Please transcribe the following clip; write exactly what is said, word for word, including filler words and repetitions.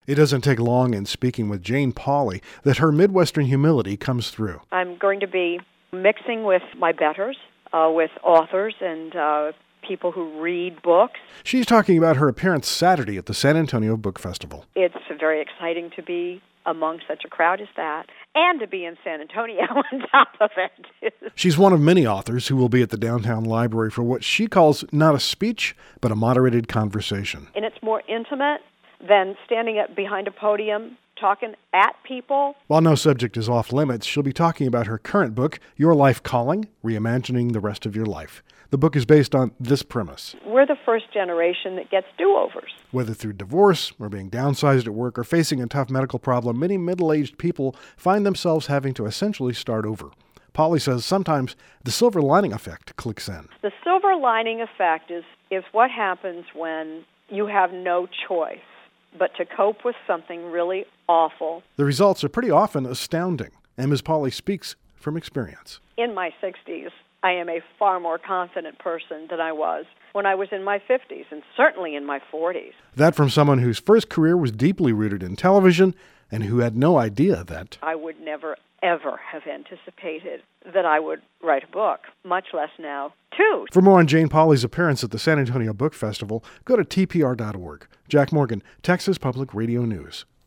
It doesn't take long in speaking with Jane Pauley that her Midwestern humility comes through. I'm going to be mixing with my betters, uh, with authors and uh, people who read books. She's talking about her appearance Saturday at the San Antonio Book Festival. It's very exciting to be among such a crowd as that, and to be in San Antonio on top of it. She's one of many authors who will be at the downtown library for what she calls not a speech, but a moderated conversation. And it's more intimate than standing up behind a podium talking at people. While no subject is off limits, she'll be talking about her current book, Your Life Calling, Reimagining the Rest of Your Life. The book is based on this premise. We're the first generation that gets do-overs. Whether through divorce, or being downsized at work, or facing a tough medical problem, many middle-aged people find themselves having to essentially start over. Pauley says sometimes the silver lining effect clicks in. The silver lining effect is, is what happens when you have no choice but to cope with something really awful. The results are pretty often astounding, and Miz Pauley speaks from experience. In my sixties, I am a far more confident person than I was when I was in my fifties, and certainly in my forties. That from someone whose first career was deeply rooted in television and who had no idea that I would never, ever have anticipated that I would write a book, much less now two. For more on Jane Pauley's appearance at the San Antonio Book Festival, go to T P R dot org. Jack Morgan, Texas Public Radio News.